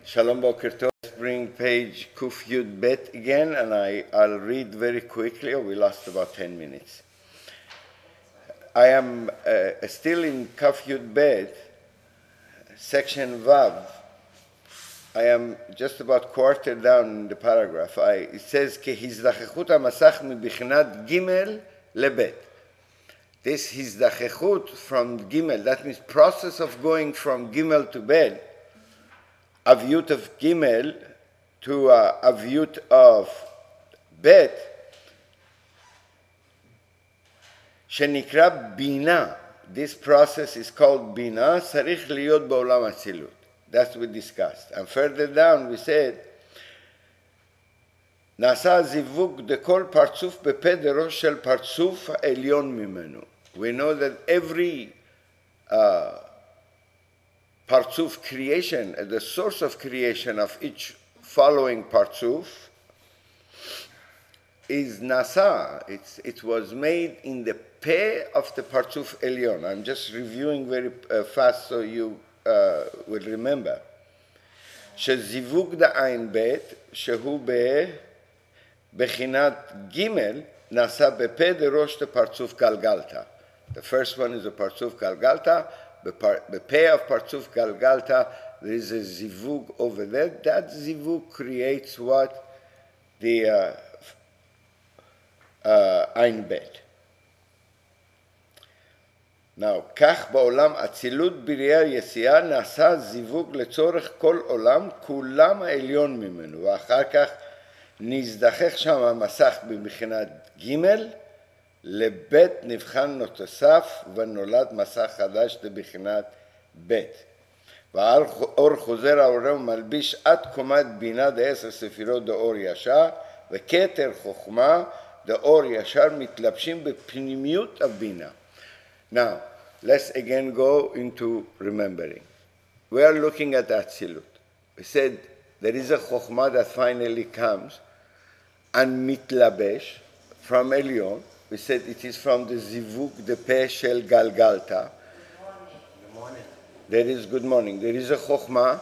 Shalom Boker Tov. Let's bring page Kuf Yud Bet again, and I'll read very quickly, or we lost about 10 minutes. I am still in Kuf Yud Bet, section Vav. I am just about quarter down in the paragraph. It says, Kehizlachechut hamasach mibichnat gimel lebet. This hizlachechut from gimel, that means process of going from gimel to bet, avyut of gimel to avyut of bet, shenikra bina. This process is called bina, sarich liyot ba'olam atzilut. That's what we discussed. And further down we said, נעשה זיווג דכל פרצוף בפה דראש של פרצוף העליון ממנו. We know that every partzuf creation, the source of creation of each following partzuf is nasa. It was made in the peh of the partzuf elyon. I'm just reviewing very fast so you will remember. שזיווג דעין בית, שהוא בחינת ג' נעשה בפה דראש דפרצוף גלגלתא. The first one is a partzuf galgalta. The peh of partzuf galgalta, there is a zivug over there. That zivug creates what? The ein bet. Now, כך בעולם אצילות בריאה יציאה נעשה זיווג לצורך כל עולם, כולם העליון ממנו, ואחר כך נזדחך שם המסך במכינת ג' לבית נבחן נוסף ונולד מסך חדש לבחינת בית. והאור חוזר העורר ומלביש עד קומת בינה ד10 ספירות דאור ישר, וכתר חוכמה דאור ישר מתלבשים בפנימיות הבינה. Now, let's again go into remembering. We are looking at Atzilut. We said there is a chokhmah that finally comes and mitlabesh from Elyon. We said it is from the zivug, the peh shel galgalta. Good morning. There is good morning. There is a chokhmah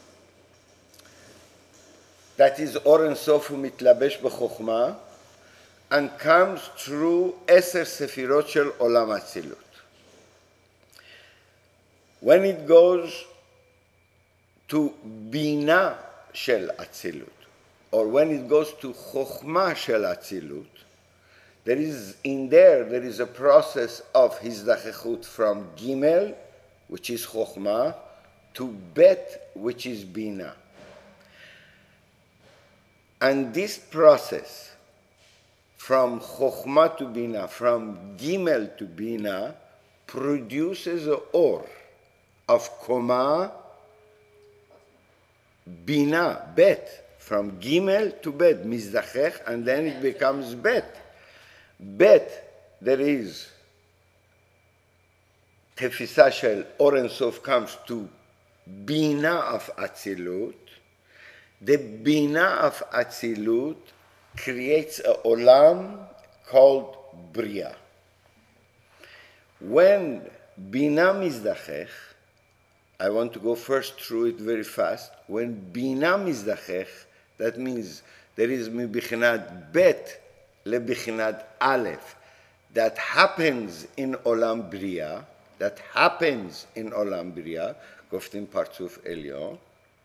that is or en sof mitlabesh b'chokhmah and comes through 10 sefirot shel olam atzilut. When it goes to bina shel atzilut, or when it goes to chokhmah shel atzilut, there is a process of hizdachechut from gimel, which is chokhmah, to bet, which is bina. And this process from chokhmah to bina, from gimel to bina, produces a or of koma, bina, bet, from gimel to bet, mizdachech, and then it becomes bet. Bet, there is tefisa shel or en sof comes to bina of atzilut. The bina of atzilut creates a olam called bria. When bina mizdachech, I want to go first through it very fast. When bina mizdachech, that means there is mibichinat bet lebichinat aleph. That happens in olam bria. That happens in olam bria. Goftim partzuf elyon.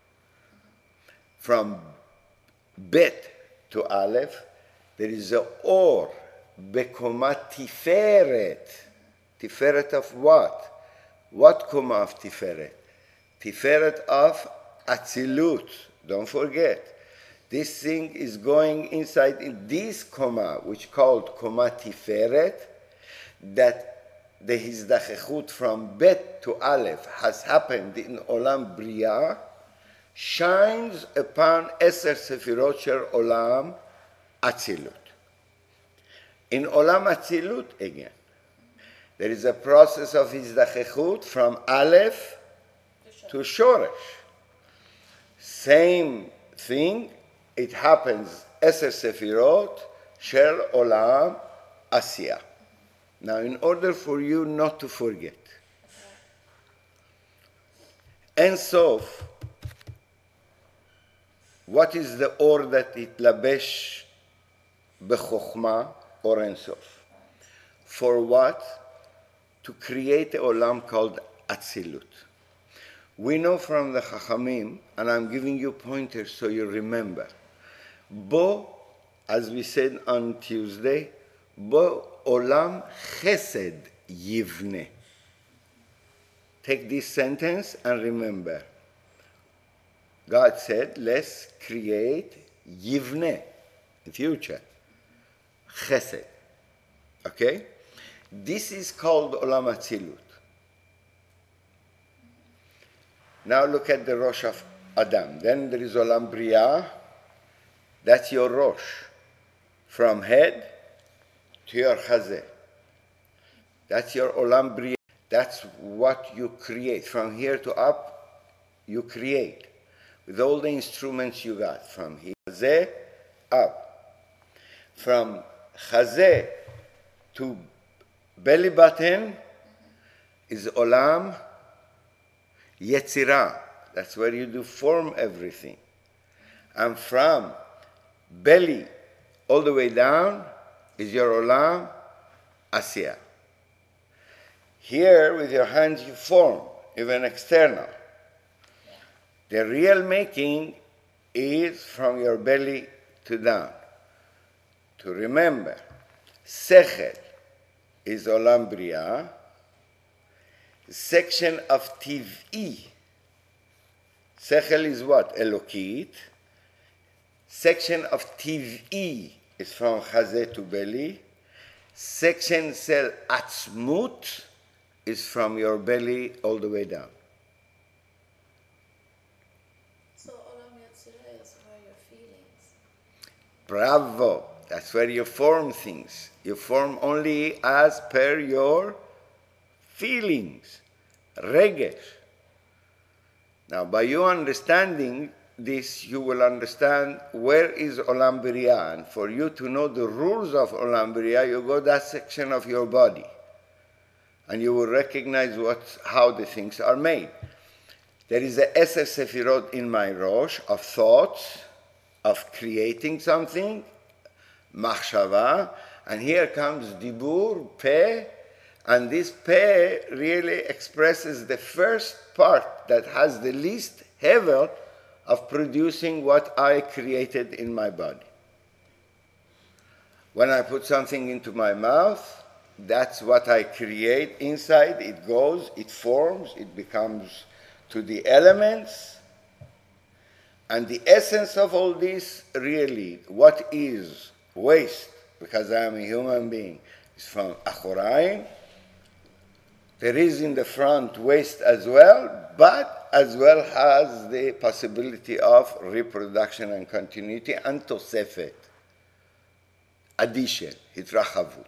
From bet to aleph, there is a or bekomat tiferet. Tiferet of what? What koma of tiferet? Tiferet of atzilut. Don't forget. This thing is going inside in this koma, which called koma tiferet, that the hizdachechut from bet to aleph has happened in olam bria, shines upon 10 sefirot shel olam atzilut. In olam atzilut again, there is a process of hizdachechut from aleph to shoresh. Same thing, it happens 10 sefirot shel olam asiyah. Now, in order for you not to forget, Ein Sof what is the or that התלבש בחוכמה or Ein Sof? For what? To create a olam called Atzilut. We know from the Chachamim, and I'm giving you pointers so you remember. Bo, as we said on Tuesday, Bo olam chesed yivne. Take this sentence and remember. God said, let's create yivne, in future. Chesed. Okay? This is called Olam Atzilut. Now look at the Rosh of Adam. Then there is Olam Bria. That's your Rosh. From head to your Chazeh. That's your Olam Bria. That's what you create. From here to up, you create. With all the instruments you got. From here, Chazeh, up. From Chazeh to belly button is Olam Yetzirah. That's where you do form everything. And from belly all the way down is your Olam Asiyah. Here with your hands you form, even external. The real making is from your belly to down. To remember, Sechel is Olam Bria, section of Tiv'i. Sechel is what? Elokit. Section of Tiv'i is from Chazeh to belly. Section Sel Atzmut is from your belly all the way down. So Olam Yetzirah is where your feelings. Bravo. That's where you form things. You form only as per your feelings. Regesh. Now, by you understanding this, you will understand where is Olam Bria. And for you to know the rules of Olam Bria, you go that section of your body. And you will recognize how the things are made. There is a Eser Sefirot in my Rosh of thoughts, of creating something, Machshava, and here comes Dibur, Peh, and this Peh really expresses the first part that has the least hevel of producing what I created in my body. When I put something into my mouth, that's what I create inside. It goes, it forms, it becomes to the elements. And the essence of all this, really, what is waste, because I am a human being, is from Achoraim. There is in the front waste as well, but as well has the possibility of reproduction and continuity and tosefet, addition, hitrachavut.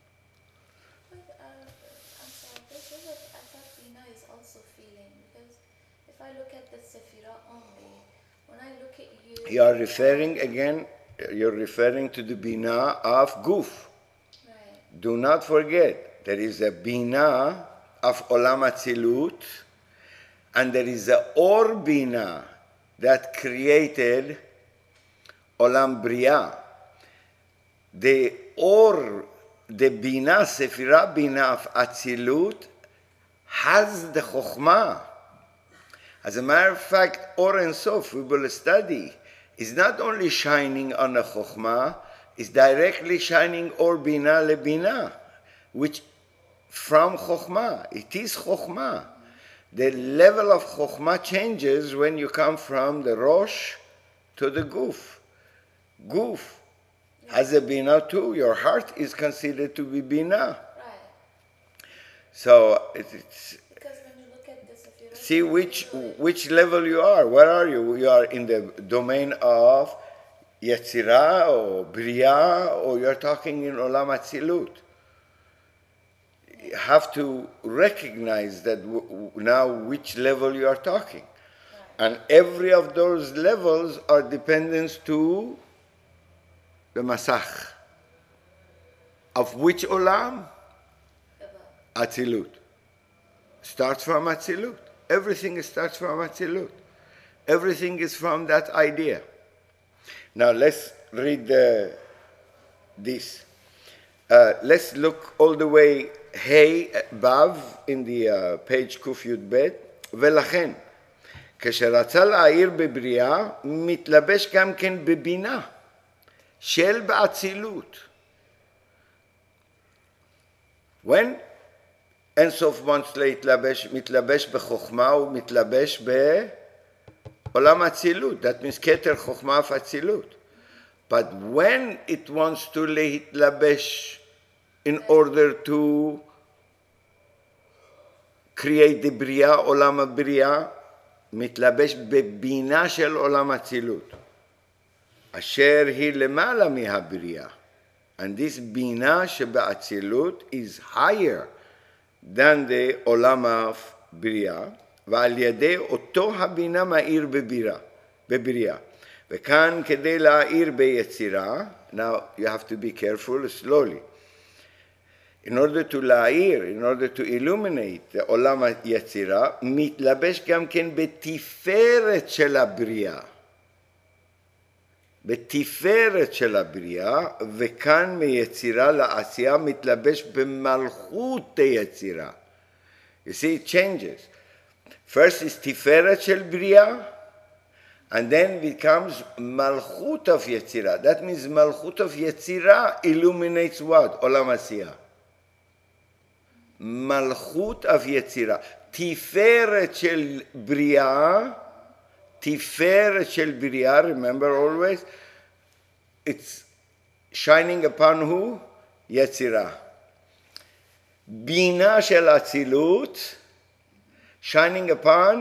I'm sorry, this is I thought Bina is also feeling, because if I look at the Sephirah only, when I look at you... You are referring again, you're referring to the Bina of Guf. Right. Do not forget, there is a Bina of Olam Atzilut, and there is a Or Bina that created Olam Bria. The Or, the Bina, Sephirah Bina of Atzilut, has the Chokhmah. As a matter of fact, Or Ein Sof, we will study, is not only shining on the Chokhmah, is directly shining Or Bina le Bina, which from Chokhmah. It is Chokhmah. The level of Chokhmah changes when you come from the Rosh to the Guf. Guf has a Bina too. Your heart is considered to be Bina. Right. So it's Because when you look at this, if you see which level you are. Where are you? You are in the domain of Yetzirah or Bria, or you're talking in Olam Atzilut. You have to recognize that now which level you are talking. And every of those levels are dependent to the Masach. Of which Olam? Atzilut. Starts from Atzilut. Everything starts from Atzilut. Everything is from that idea. Now let's read this. Let's look all the way above in the page ק"ב, ולכן, כשרצה להאיר בבריאה, מתלבש גם כן בבינה של באצילות. When אינסוף wants להתלבש, מתלבש בחוכמה, הוא מתלבש בעולם האצילות. That means כתר חוכמה ואצילות. But when it wants to להתלבש in order to create the בריאה, עולם הבריאה, מתלבש בבינה של עולם האצילות, אשר היא למעלה מהבריאה. And this בינה שבאצילות is higher than the עולם הבריאה, ועל ידי אותו הבינה מאיר בבריאה. וכאן כדי להאיר ביצירה, now you have to be careful, slowly. In order to להאיר, in order to illuminate עולם היצירה, מתלבש גם כן בתפארת של הבריאה. בתפארת של הבריאה, וכאן מיצירה לעשייה מתלבש במלכות היצירה. You see, it changes. First is תפארת של בריאה, and then becomes מלכות of יצירה. That means מלכות of יצירה illuminates what? עולם עשייה. מלכות of יצירה. תפארת של בריאה, תפארת של בריאה, remember always, it's shining upon who? יצירה. בינה של אצילות, shining upon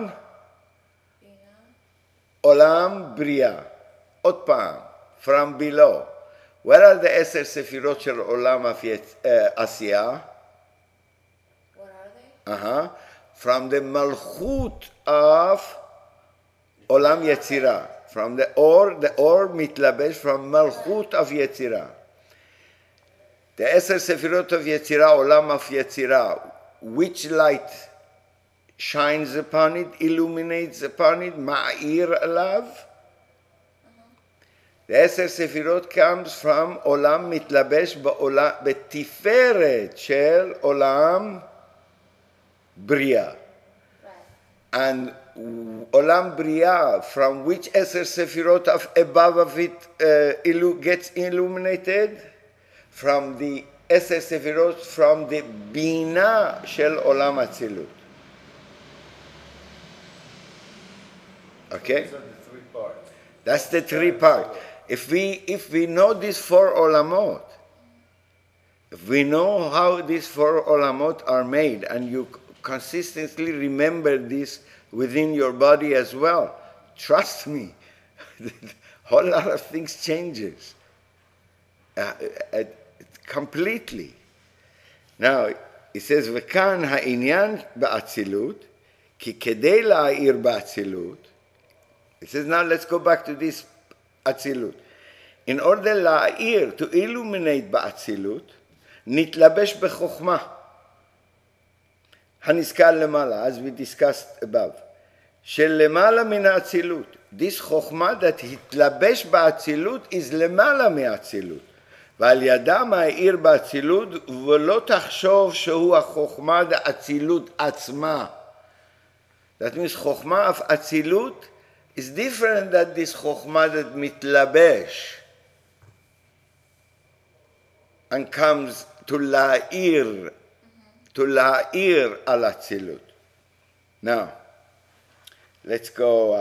עולם בריאה. עוד פעם, from below. Where are the 10 ספירות של עולם עשייה? What are they? From the מלכות of עולם יצירה. From the or מתלבש from מלכות of יצירה. The 10 ספירות of יצירה, עולם of יצירה. Which light shines upon it, illuminates upon it, מאיר עליו? The 10 ספירות comes from עולם מתלבש בתפארת של עולם בריאה. And עולם בריאה, from which 10 ספירות above of it gets illuminated? From the 10 ספירות, from the בינה של עולם אצילות. Okay? Those are the 3 parts. That's the 3 parts. If we know these 4 olamot, if we know how these 4 olamot are made, and you consistently remember this within your body as well, trust me, a whole lot of things changes completely. Now, it says, וכאן העניין באצילות, כי כדי להאיר באצילות, it says, now let's go back to this אצילות. In order להאיר, to illuminate באצילות, נתלבש בחוכמה. הנזכר למעלה, as we discussed above, של למעלה מן האצילות. This חוכמה that התלבש באצילות is למעלה מהאצילות. ועל ידם האיר באצילות, ולא תחשוב שהוא החוכמה דאצילות עצמה. That means חוכמה of אצילות is different than this חוכמה that מתלבש and comes to להאיר, to להאיר על אצילות. Now, let's go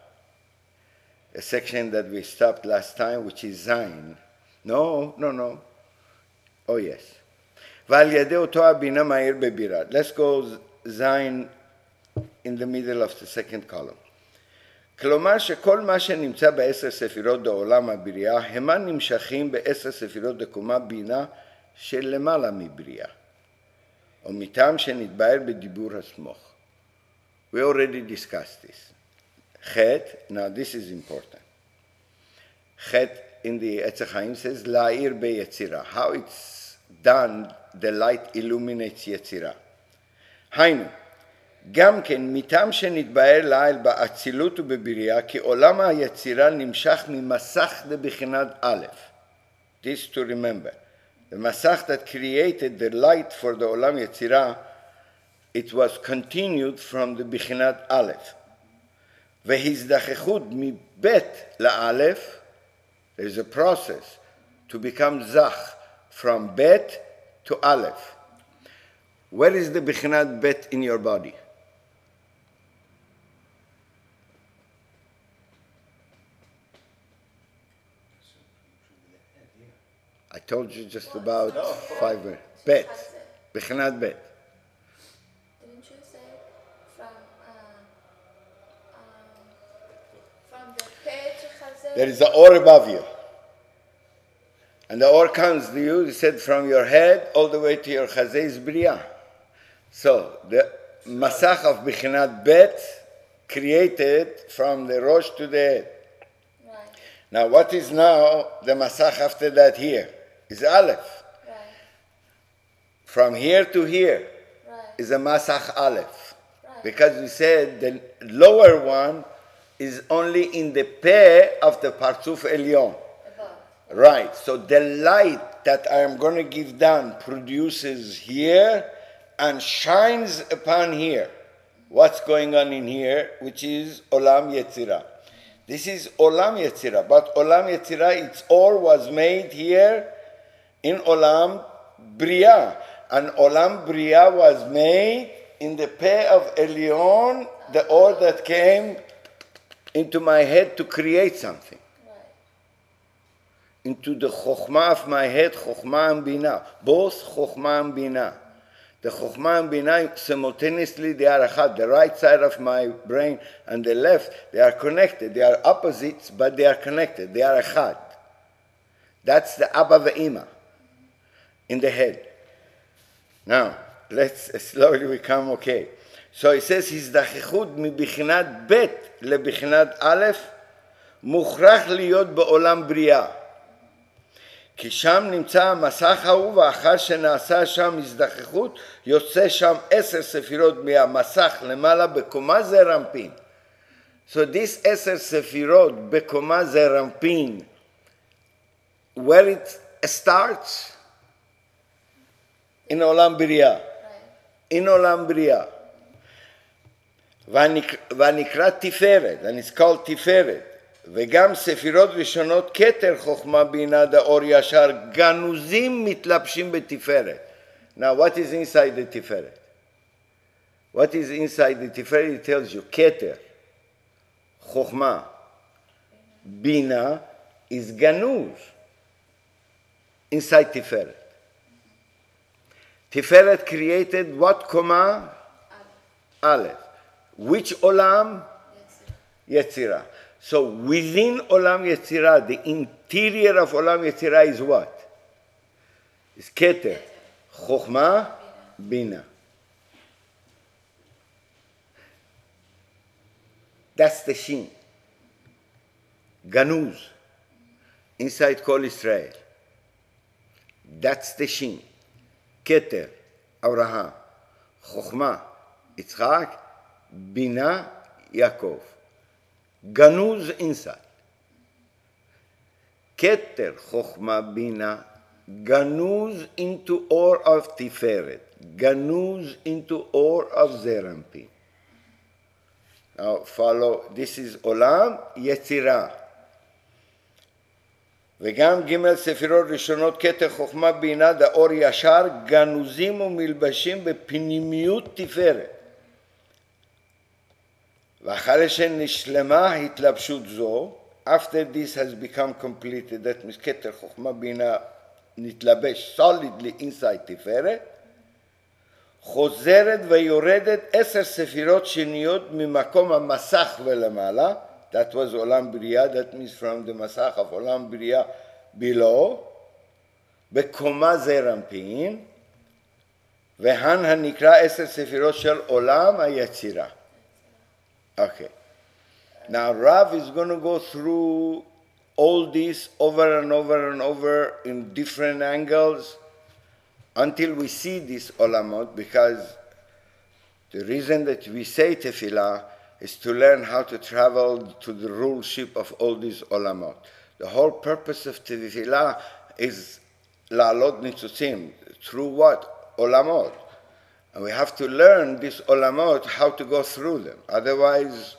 a section that we stopped last time, which is Zayin. No. Oh, yes. ועל ידי אותו הבינה מאיר בבירה. Let's go Zayin in the middle of the second column. כלומר שכל מה שנמצא ב10 ספירות בעולם הבריאה, המה נמשכים ב10 ספירות דקומה בינה של למעלה מבריאה, או מטעם שנתבהר בדיבור הסמוך. We already discussed this. חטא, now this is important. חטא in the עץ החיים says, להאיר ביצירה. How it's done, the light illuminates יצירה. היינו, גם כן, מטעם שנתבהר לעיל באצילות ובבריאה, כי עולם היצירה נמשך ממסך לבחינת א'. This to remember. The מסך that created the light for the עולם יצירה, it was continued from the בחינת א'. והזדככות מב' לאלף, there is a process to become זך from ב' to א'. Where is the בחינת ב' in your body? I told you just about 5 minutes. ב', בחינת ב'. Didn't you say from the pay to Chazé? There is an or above you. And the or comes to you, he said, from your head all the way to your chazé is bria. So the masach of Bichinat Bet created from the rosh to the head. Right. Now what is now the masach after that here? Is Aleph. Right. From here to here Right. is a masach Aleph. Right. Because we said the lower one is only in the peh of the Partsuf Elyon. Above. Right, so the light that I am going to give down produces here and shines upon here. What's going on in here, which is Olam Yetzirah. This is Olam Yetzirah, but Olam Yetzirah, its all was made here in Olam Bria. And Olam Bria was made in the peh of Elyon, the or that came into my head to create something. Right. Into the chokhmah of my head, chokhmah and bina. Both chokhmah and bina. The chokhmah and bina, simultaneously they are achad. The right side of my brain and the left, they are connected. They are opposites, but they are connected. They are achad. That's the Abba ve'ima in the head. Now, let's slowly become okay. So it says, הזדככות מבחינת ב' לבחינת א', מוכרח להיות בעולם בריאה. כי שם נמצא המסך ההוא, ואחר שנעשה שם הזדככות, יוצא שם 10 ספירות מהמסך למעלה בקומה זעיר אנפין. So this 10 ספירות בקומה זעיר אנפין, where it starts? In עולם בריאה. In עולם בריאה. ונקרא תפארת, and it's called תפארת. וגם ספירות ראשונות כתר חוכמה בינה דאור ישר גנוזים מתלבשים בתפארת. Now what is inside the תפארת? What is inside the תפארת? It tells you כתר, חוכמה, בינה is גנוז inside תפארת. תפארת created what קומה? Aleph. Which עולם? יצירה. So within Olam Yetzirah, the interior of Olam Yetzirah is what? It's Keter, Chokhmah, Bina. That's the Shin. Ganuz, inside Kol Israel. That's the Shin. Keter, Abraham. Chokhmah, Yitzchak. Bina, Yaakov. Ganuz inside. Keter, Chokhmah, Bina, Ganuz into Or of Tiferet. Ganuz into Or of Zeir Anpin. Now follow, this is Olam Yetzirah. וגם ג' ספירות ראשונות כתר חוכמה בינה דאור ישר גנוזים ומלבשים בפנימיות תפארת. ואחרי שנשלמה התלבשות זו, after this has become completed, that means כתר חוכמה בינה נתלבש solidly inside תפארת, חוזרת ויורדת 10 ספירות שניות ממקום המסך ולמעלה, that was עולם בריאה, that means from the מסך of עולם בריאה below, בקומה זעיר אנפין, והן הנקרא 10 ספירות של עולם היצירה. Okay. Now Rav is going to go through all this over and over and over in different angles until we see this olamot, because The reason that we say tefillah is to learn how to travel to the ruleship of all these olamot. The whole purpose of tefillah is la'alot nitzutzim. Through what? Olamot. And we have to learn these olamot, how to go through them. Otherwise,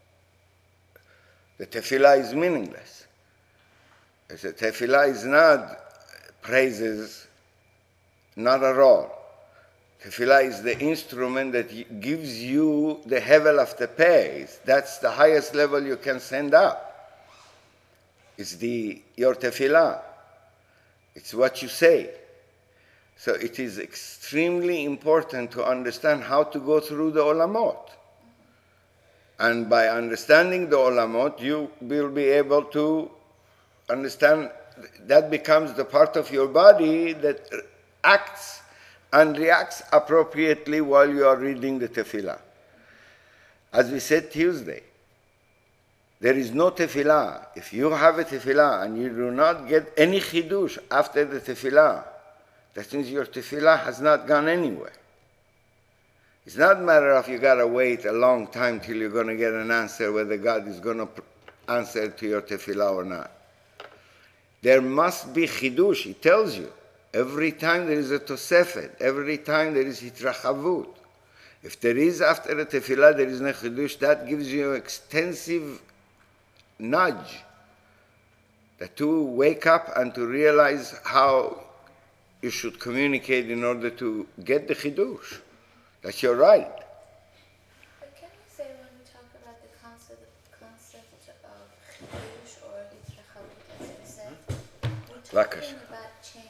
the tefillah is meaningless. The tefillah is not praises, not at all. Tefillah is the instrument that gives you the hevel of the praise. That's the highest level you can send up. It's your tefillah. It's what you say. So it is extremely important to understand how to go through the olamot. And by understanding the olamot, you will be able to understand that becomes the part of your body that acts and reacts appropriately while you are reading the tefillah. As we said Tuesday, there is no tefillah. If you have a tefillah and you do not get any chidush after the tefillah, that means your tefillah has not gone anywhere. It's not a matter of you got to wait a long time till you're going to get an answer whether God is going to answer to your tefillah or not. There must be chidush. It tells you. Every time there is a tosefet, every time there is hitrachavut. If there is after the tefillah, there is no chidush, that gives you extensive nudge that to wake up and to realize how you should communicate in order to get the chidush. That you're right. But can we say when we talk about the concept of chidush or hitrachavut, as you said, we're talking about change?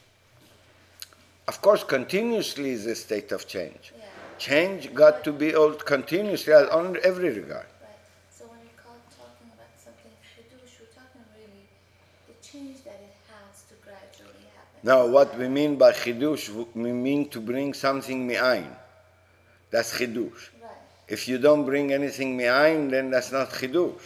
Of course, continuously is a state of change. Yeah. Change got to be old continuously on every regard. Right. So when we talking about something chidush, we're talking really the change that it has to gradually happen. Now, what we mean by chidush, we mean to bring something mi'ayin. That's chidush. Right. If you don't bring anything mi'ayin, then that's not chidush.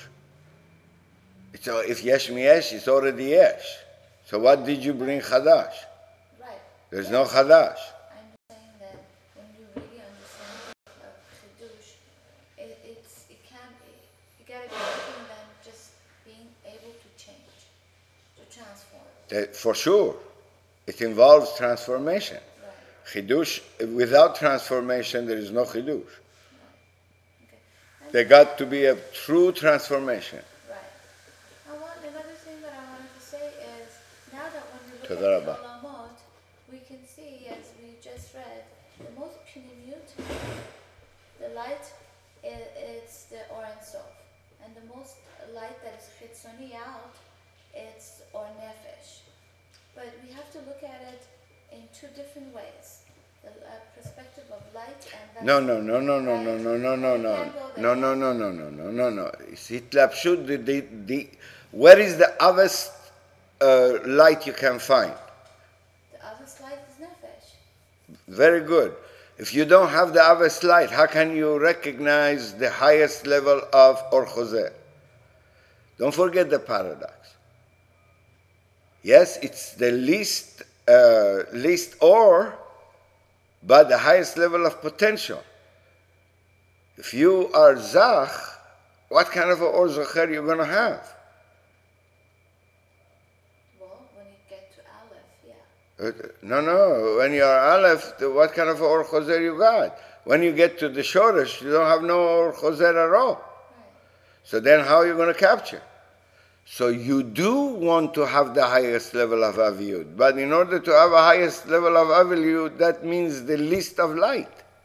If yesh mi'yesh, it's already yesh. So what did you bring chadash? Right. There's no chadash. I'm saying that when you really understand chidush, it can be, you gotta be looking than just being able to change, to transform. For sure. It involves transformation. Chidush, without transformation, there is no chidush. Okay. There got to be a true transformation. Right. Another thing that I wanted to say is, now that when we look Toda at the rabba. olamot, we can see, as we just read, the most pnimiyut, the light, it's the Or Ein Sof. And the most light that is chitzoni out, it's Or Nefesh. But we have to look at it in two different ways. The perspective of light and No. It's hitlapshut. Where is the otherest light you can find? The otherest light is nefesh. Very good. If you don't have the otherest light, how can you recognize the highest level of Or Chozeh? Don't forget the paradox. Yes, it's the least or, but the highest level of potential. If you are Zach, what kind of Or Zocher are you going to have? Well, when you get to Aleph, yeah. No. When you are Aleph, what kind of Or Chozer you got? When you get to the Shoresh, you don't have no Or Chozer at all. Right. So then how are you going to capture? So you do want to have the highest level of Aviyut. But in order to have a highest level of Aviyut, that means the least of light.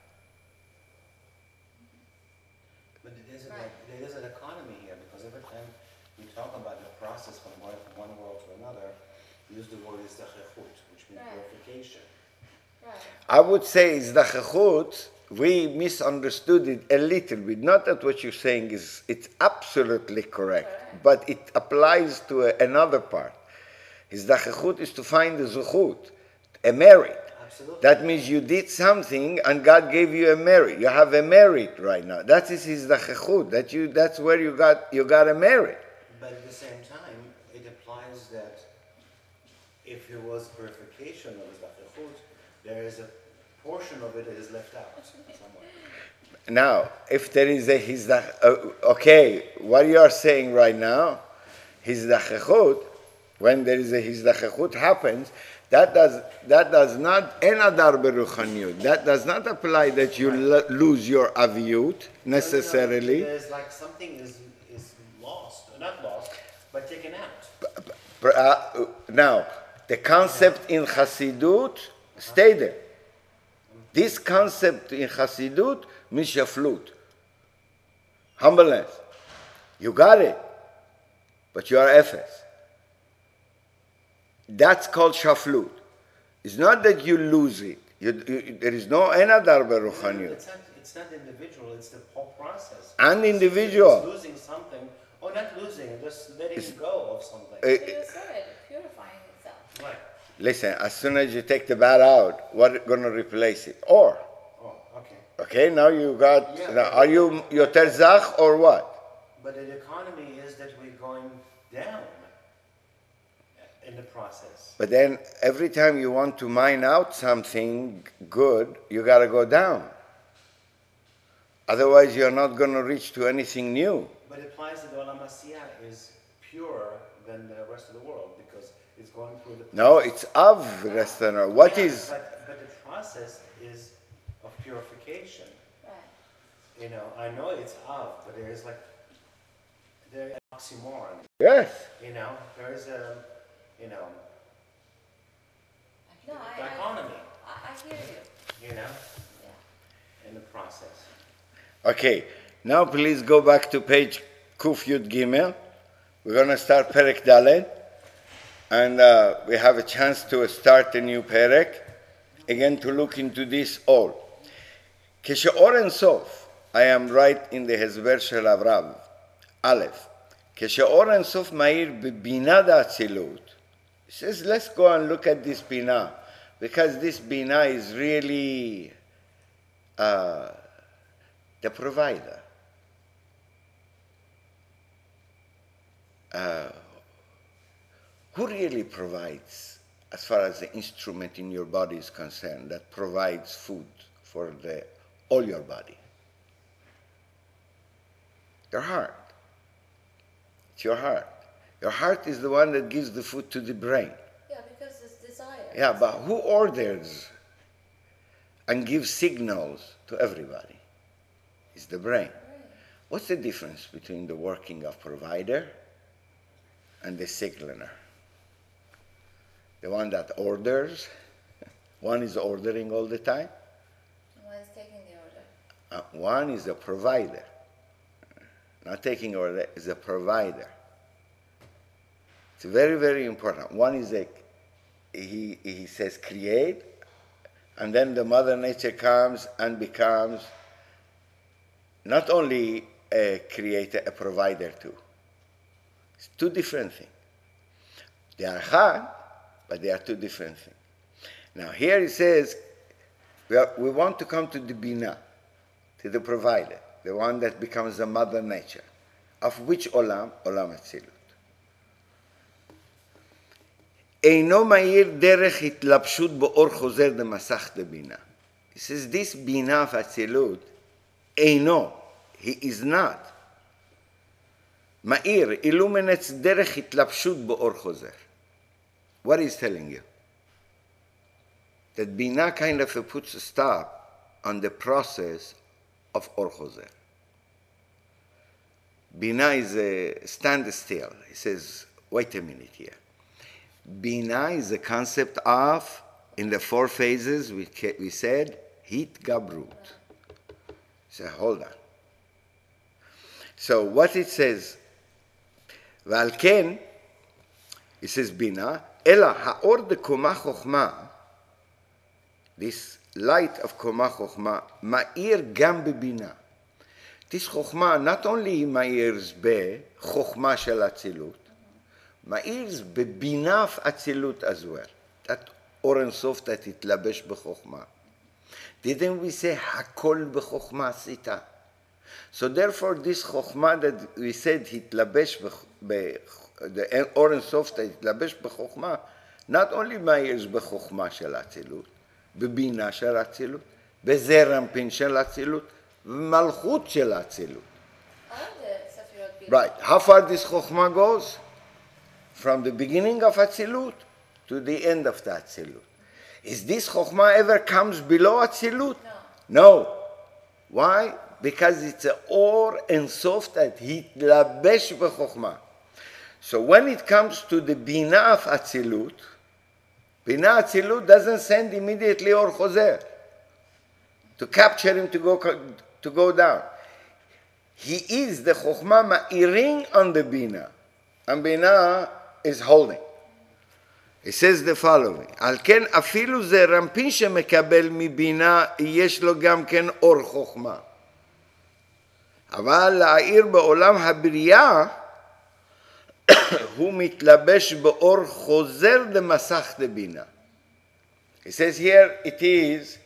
But there is an economy here, because every time we talk about the process from going from one world to another, we use the word izdachechut, which means purification. Right. I would say izdachechut, we misunderstood it a little bit. Not that what you're saying it's absolutely correct, but it applies to another part. Izdachechut is to find the zuchut, a merit. Absolutely. That means you did something and God gave you a merit. You have a merit right now. That is izdachechut. That's where you got a merit. But at the same time, it implies that if it was purification of izdachechut, there is a portion of it is left out somewhere. Now, if there is a okay, what you are saying right now, hizdachechut, when there is a hizdachechut happens, that does not enadar beruchaniyut. That does not apply that you lose your aviyut necessarily. There's like something is lost, not lost, but taken out. Now, the concept in Hasidut, stay there. This concept in Hasidut means shaflut, humbleness. You got it, but you are efes. That's called shaflut. It's not that you lose it. There is no enadar beruchaniyut. It's not individual, it's the whole process. And individual. It's losing something, or not losing, just letting go of something. So you said it, purifying itself. Right. Listen, as soon as you take the bad out, what's going to replace it? Or. Oh, okay. Okay, now you got, Yeah. now, are you yoter zach or what? But the economy is that we're going down in the process. But then every time you want to mine out something good, you got to go down. Otherwise, you're not going to reach to anything new. But it implies that the Olam Asiyah is purer than the rest of the world because it's going through the. No, it's of the rest of the world. What Yeah, is? But the process is of purification. Right. You know, I know it's of, but there is like there is an oxymoron. Yes. You know, there is a, you know, No, dichotomy. I hear you. You know, Yeah. in the process. Okay. Now please go back to page Kuf Yud Gimel. We're going to start Perek Dalet, and we have a chance to start a new Perek. Again, to look into this all. כשאור אינסוף, I am right in the הסבר של אברהם, א', כשאור אינסוף מאיר בבינה דאצילות, he says, let's go and look at this bina, because this bina is really the provider. Who really provides, as far as the instrument in your body is concerned, that provides food for all your body? Your heart. It's your heart. Your heart is the one that gives the food to the brain. Yeah, because it's desire. Yeah, but who orders and gives signals to everybody? It's the brain. Right. What's the difference between the working of provider and the signaler? The one that orders, one is ordering all the time. One is taking the order. One is a provider. Not taking order, is a provider. It's very, very important. One is he says create, and then the Mother Nature comes and becomes not only a creator, a provider too. It's two different things. They are hard, but they are two different things. Now here it says, we want to come to the Bina, to the provider, the one that becomes the Mother Nature. Of which Olam? Olam Atzilut. אינו מאיר דרך התלבשות באור חוזר למסך דבינה. He says, this בינה of Atzilut, אינו, he is not. מאיר, illuminates דרך התלבשות באור חוזר. What is telling you? That בינה kind of puts a stop on the process of אור חוזר. בינה is a standstill. He says, wait a minute here. Bina is the concept of, in the four phases, we said, hit gabrut. So hold on. So what it says, Valken, it says Bina, Ela ha'or de koma chokhma, this light of koma chokhma, ma'ir gam bebina. This chokhma not only ma'irs be chokhma shel atzilut, מאיר's בבינה of Atzilut as well. That Or Ein Sof that התלבש בחוכמה. Didn't we say הכל בחוכמה עשית? So therefore this חוכמה that we said התלבש the Or Ein Sof that התלבש בחוכמה, not only מאיר's בחוכמה של Atzilut, בבינה של אצילות, בזעיר אנפין של אצילות, ומלכות של אצילות. All the Sefirot Right. How far this Chokhmah goes? From the beginning of Atzilut to the end of the Atzilut. Is this Chokhmah ever comes below Atzilut? No. Why? Because it's an Or and Sof that hitlabesh b'Chokhmah. So when it comes to the Bina of Atzilut, Bina Atzilut doesn't send immediately Or Chozer to capture him to go down. He is the Chokhmah ma'iring on the Bina, and Bina is holding. It says the following, על כן אפילו זה רמפין שמקבל מבינה, יש לו גם כן אור חוכמה. אבל להאיר בעולם הבריאה, הוא מתלבש באור חוזר למסך דבינה. It says here, it is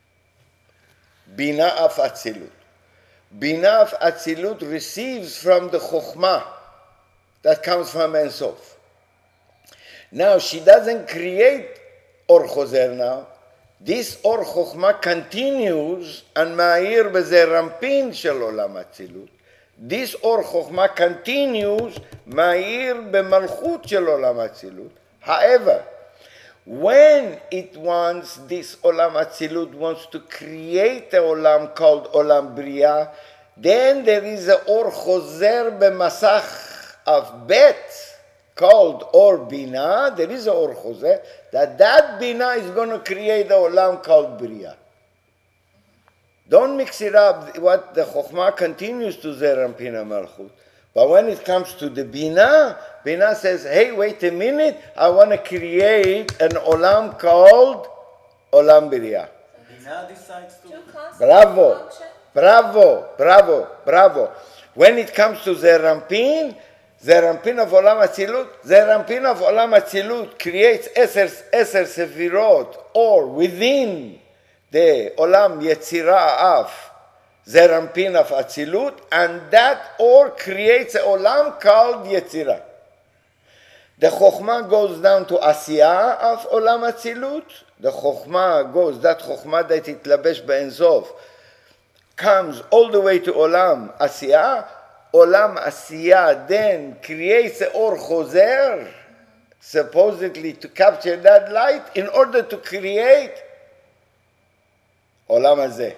בינה of אצילות. Bina of Atzilut receives from the Chokhmah that comes from Ein Sof. Now, she doesn't create Or Chozer now. This Or Chokhmah continues and Ma'ir Bezer Rampin Shel Olam Atzilut. This Or Chokhmah continues Ma'ir Bemalchut Shel Olam Atzilut. However, when it wants, this Olam Atzilut wants to create a Olam called Olam Bria, then there is a Or Chozer b'masach of Bet called Or Bina. There is a Or Chozer that Bina is going to create a Olam called Bria. Don't mix it up. What the Chokhmah continues to Zeir Anpin Malchut. But when it comes to the Bina, Bina says, hey, wait a minute, I want to create an Olam called Olam Bria. Bina decides to... Two concepts Bravo, function. bravo, bravo, bravo. When it comes to Zeir Anpin of Olam Atzilut, Zeir Anpin of Olam Atzilut creates Eser Sefirot, or within the Olam Yetzirah of Zeir Anpin of Atzilut, and that Or creates a Olam called Yetzirah. The Chokhmah goes down to Asiyah of Olam Atzilut. The Chokhmah goes, that Chokhmah that itlabesh be'en sof, comes all the way to Olam Asiyah. Olam Asiyah then creates a Or Chozer, supposedly to capture that light, in order to create Olam Hazeh.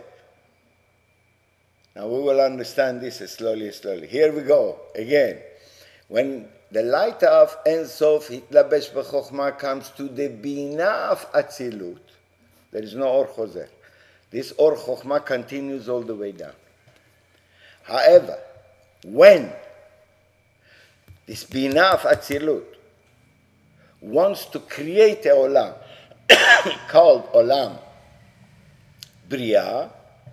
Now we will understand this slowly. Here we go again. When the light of Ein Sof Hitlabesh B'Chokhmah comes to the Bina of Atzilut, there is no Or Chozer. This Or Chokhmah continues all the way down. However, when this Bina of Atzilut wants to create a Olam called Olam Bria,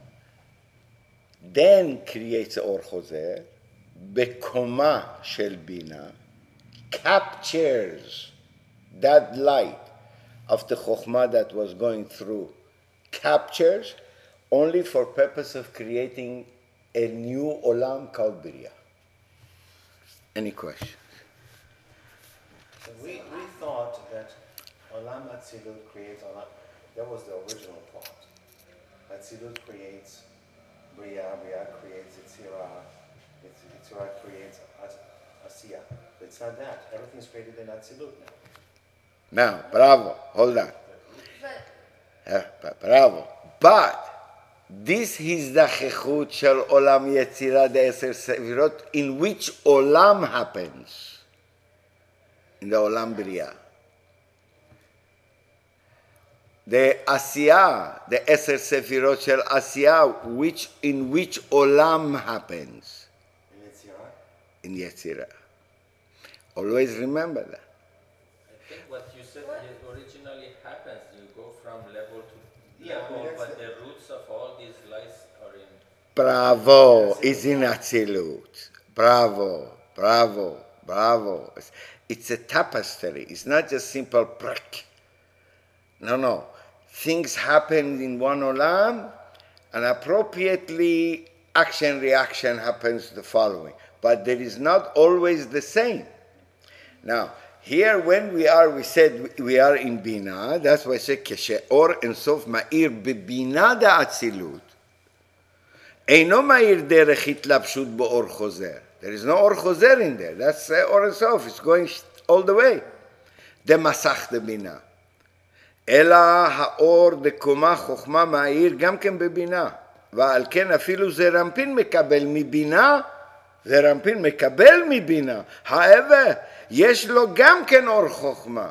then creates Or Chozer, Bekoma Shel Bina, captures that light of the Chokhmah that was going through, captures only for purpose of creating a new Olam called Bria. Any questions? So we thought that Olam Atzilut creates Olam. That was the original thought. Atzilut creates Bria, Bria creates Yetzirah, Yetzirah creates Asiyah. But it's not that. Everything's created in Atzilut now. Now, bravo, hold on. But Bravo. But this is the Chechut Shel Olam Yetzirah, the Eser Sefirot, in which Olam happens. In the Olam Bria. The Asiyah, the Eser Sefirot Shel Asiyah, in which Olam happens. In Yetzirah? In Yetzirah. Always remember that. I think what you said originally happens. You go from level to Yeah, level, that's but it. the roots of all these lights are in. Bravo, is in Atzilut. Bravo, bravo, bravo. It's a tapestry. It's not just simple prick. No. Things happen in one Olam, and appropriately action-reaction happens the following. But there is not always the same. Now, here when we said we are in בינה, that's why I say כשאור אינסוף מאיר בבינה דאצילות, אינו מאיר דרך התלבשות באור חוזר. There is no אור חוזר in there. That's אור אינסוף. It's going all the way. דמסך דבינה. אלא האור דקומה חוכמה מאיר גם כן בבינה. ועל כן אפילו זרמפין מקבל מבינה, זרמפין מקבל מבינה. However, יש לו גם כן אור חוכמה.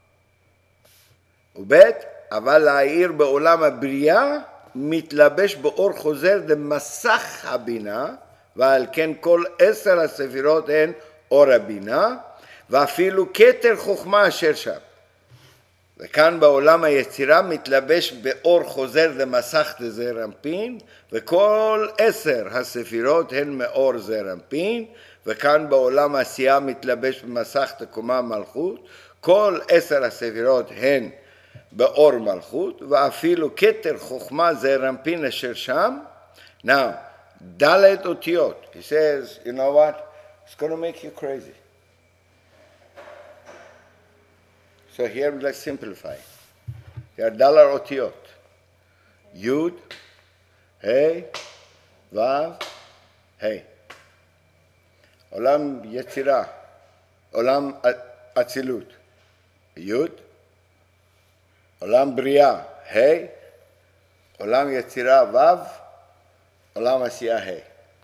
ובית, אבל להאיר בעולם הבריאה, מתלבש באור חוזר דמסך הבינה, ועל כן כל 10 הספירות הן אור הבינה, ואפילו כתר חוכמה אשר שם. וכאן בעולם היצירה מתלבש באור חוזר דמסך דזעיר אנפין, וכל 10 הספירות הן מאור זעיר אנפין, וכאן בעולם העשייה מתלבש במסך דקומה מלכות, כל 10 הספירות הן באור מלכות, ואפילו כתר חוכמה זעיר אנפין אשר שם. Now, ד' אותיות. He says, you know what? It's going to make you crazy. So here let's simplify. Here are ד' אותיות. י', ה', ו', ה'. עולם יצירה, עולם אצילות. י', עולם בריאה, ה', עולם יצירה, ו', עולם עשייה, ה'.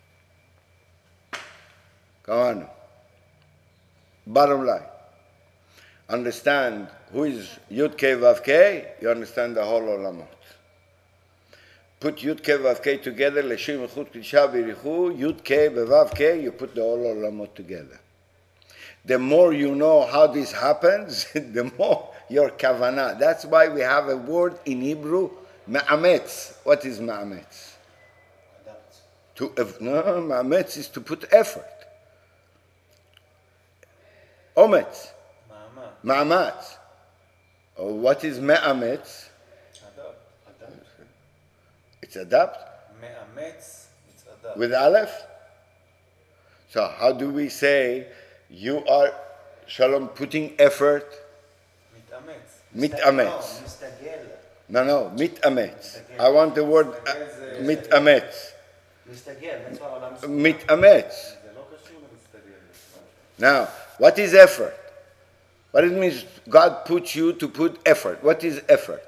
קראנו. Bottom line. Understand who is Yud K Vav K, you understand the whole olamot. Put Yud K Vav K together, Leshim Echut Kedusha V'Yirichu, Yud K Vav K, you put the whole olamot together. The more you know how this happens, the more your kavanah. That's why we have a word in Hebrew, ma'ametz. What is ma'ametz? No, ma'ametz is to put effort. Ometz. Ma'amatz. Oh, what is ma'ametz? Adapt. It's adapt? Me'ametz, it's adapt. With aleph? So how do we say you are, Shalom, putting effort? Mitametz. No, mitametz. I want the word mitametz. Mitametz. Now, what is effort? What it means, God puts you to put effort. What is effort?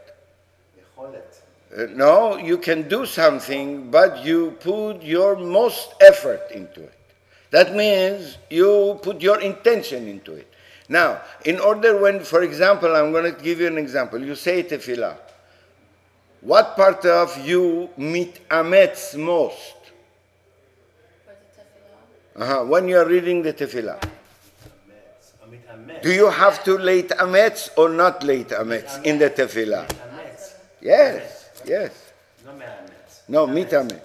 No, you can do something, but you put your most effort into it. That means you put your intention into it. Now, in order when, for example, I'm going to give you an example. You say tefillah. What part of you mitametz most? When you are reading the tefillah. Do you have to late ametz or not late ametz in the tefillah? Yes. No, mitametz.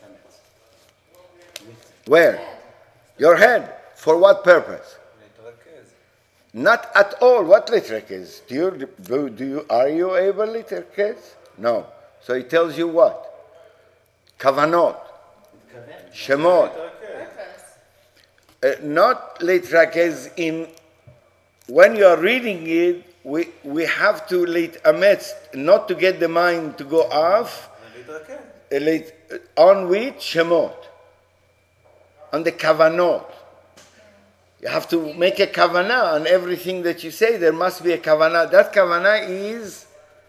Where? Your head. For what purpose? Not at all. What litrakez? Are you able litrakez? No. So he tells you what? Kavanot. Shemot. Not litrakez in. When you are reading it, we have to late ametz, not to get the mind to go off. On which shemot. On the kavanot. You have to make a kavanah on everything that you say. There must be a kavanah. That kavanah is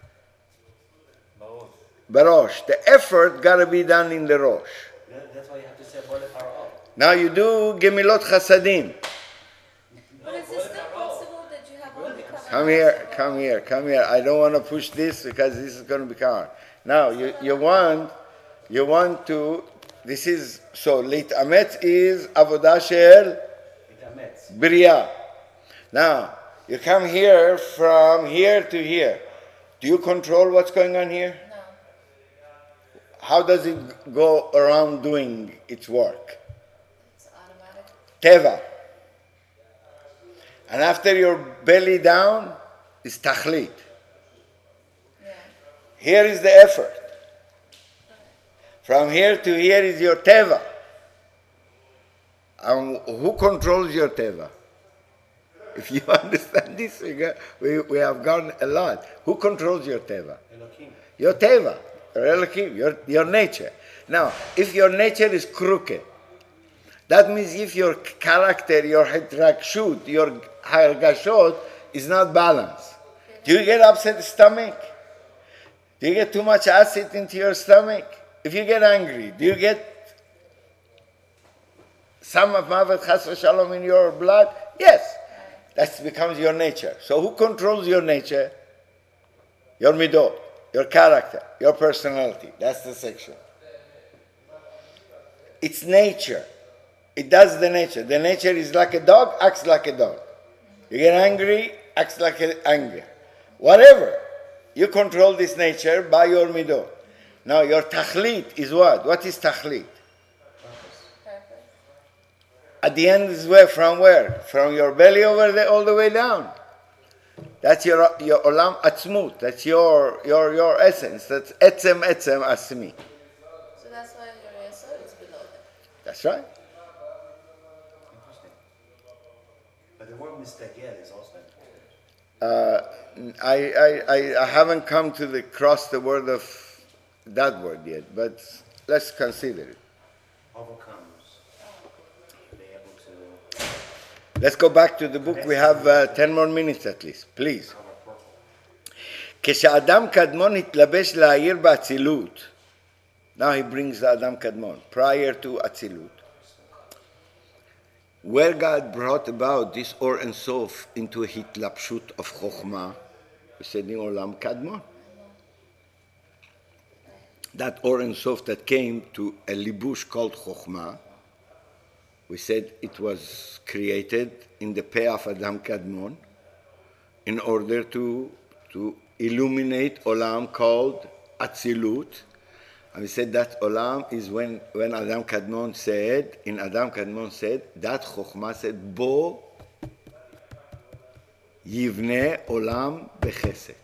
barosh. The effort got to be done in the rosh. That's why you have to say Bole Paro. Now you do gemilot chasadim. But is this still possible that you have only Come here. I don't want to push this because this is going to be hard. Now you want to. This is so. Leit ametz is avodah shel bria. Now you come here from here to here. Do you control what's going on here? No. How does it go around doing its work? It's automatic. Teva. And after your belly down is tachlit. Yeah. Here is the effort. From here to here is your teva. And who controls your teva? If you understand this, we have gone a lot. Who controls your teva? Elohim. Your teva, your Elohim, your nature. Now, if your nature is crooked, that means if your character, your hitrakshut, your hargashot is not balanced. Do you get upset stomach? Do you get too much acid into your stomach? If you get angry, do you get some of Mavet Chas v'Shalom in your blood? Yes. That becomes your nature. So who controls your nature? Your midot, your character, your personality. That's the section. It's nature. It does the nature. The nature is like a dog, acts like a dog. You get angry, acts like an angry. Whatever. You control this nature by your midot. Now your tachlit is what? What is tachlit? At the end is where? From where? From your belly over there, all the way down. That's your olam atzmut. That's your essence. That's etzem asmi. So that's why your yesod is below them. That's right. Interesting. But the word mistagel is also important. I haven't come to cross the word of that word yet, but let's consider it. Overcomes. Be able to. Let's go back to the book. We have 10 more minutes at least, please. כשאדם קדמון התלבש לעיר באצילות, now he brings the Adam Kadmon, prior to Atzilut, where God brought about this Or and Sof into a hitlapshut of Chokhmah, we said in Olam Kadmon. That Or and Sof that came to a libush called Chokhmah, we said it was created in the Peh of Adam Kadmon in order to illuminate Olam called Atzilut. And we said that Olam is when Adam Kadmon said, that Chokhmah said, Bo Yivne Olam Bechesed.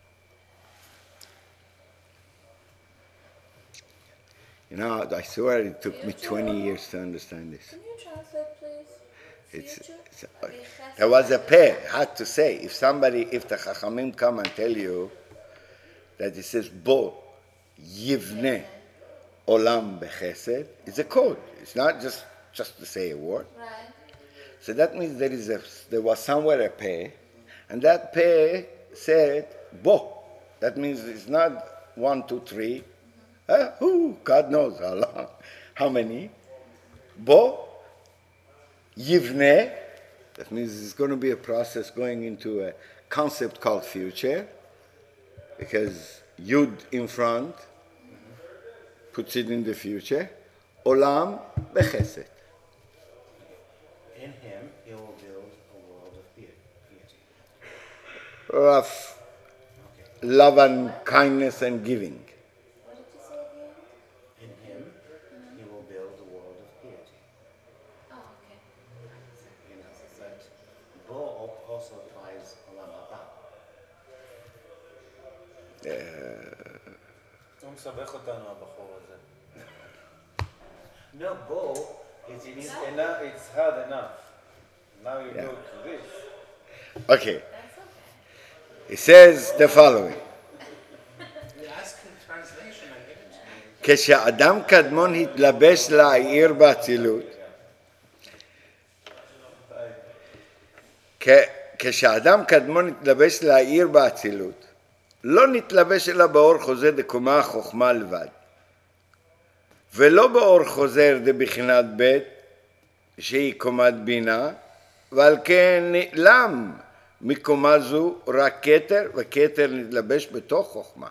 You know, I swear it took me 20 years to understand this. Can you translate, please? Future? There was a peh, had to say. If the Chachamim come and tell you that it says, Bo Yivne Olam Bechesed, it's a code. It's not just to say a word. Right. So that means there was somewhere a peh, and that peh said, Bo. That means it's not 1, 2, 3. God knows how long, how many. Bo Yivne, that means it's going to be a process going into a concept called future, because Yud in front puts it in the future. Olam Bechesed. In him, he will build a world of piety. Of love and kindness and giving. What did you say at the end? In him, he will build a world of piety. Oh, okay. You know, that Bo also applies Olam Haba. הוא מסבך אותנו הבחור הזה. No, Bo is It's hard enough. Now you go to this. Okay. It says the following. You ask in translation, I give it to you. כשאדם קדמון התלבש לעיר באצילות, כשאדם קדמון התלבש לעיר באצילות, לא נתלבש אלא באור חוזר דקומה חוכמה לבד, ולא באור חוזר דבחינת ב' שהיא קומת בינה, ועל כן נעלם מקומה זו רק כתר, וכתר נתלבש בתוך חוכמה.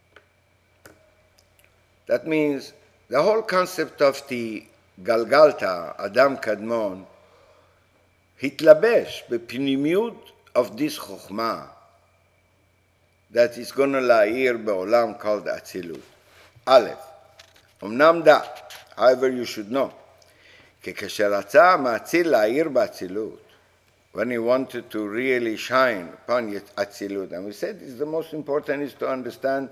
That means the whole concept of the גלגלתא, אדם קדמון, התלבש בפנימיות of this חוכמה that is going to להאיר בעולם called אצילות. א', אמנם דע, however you should know, כי כאשר רצה המאציל להאיר באצילות, when he wanted to really shine upon אצילות, and we said the most important is to understand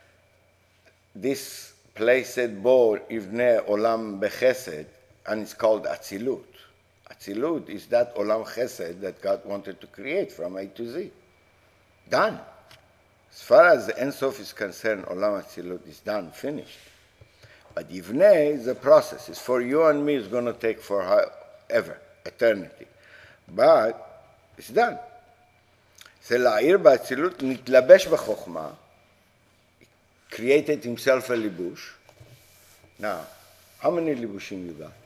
this place said בו יבנה עולם בחסד, and it's called אצילות. Atzilut is that Olam Chesed that God wanted to create from A to Z. Done. As far as the Ein Sof is concerned, Olam Atzilut is done, finished. But Yivneh is a process. It's for you and me. It's going to take forever, eternity. But it's done. So La'ir Ba'atzilut nitlabesh b'chokhmah, created himself a libush. Now, how many libushim you got?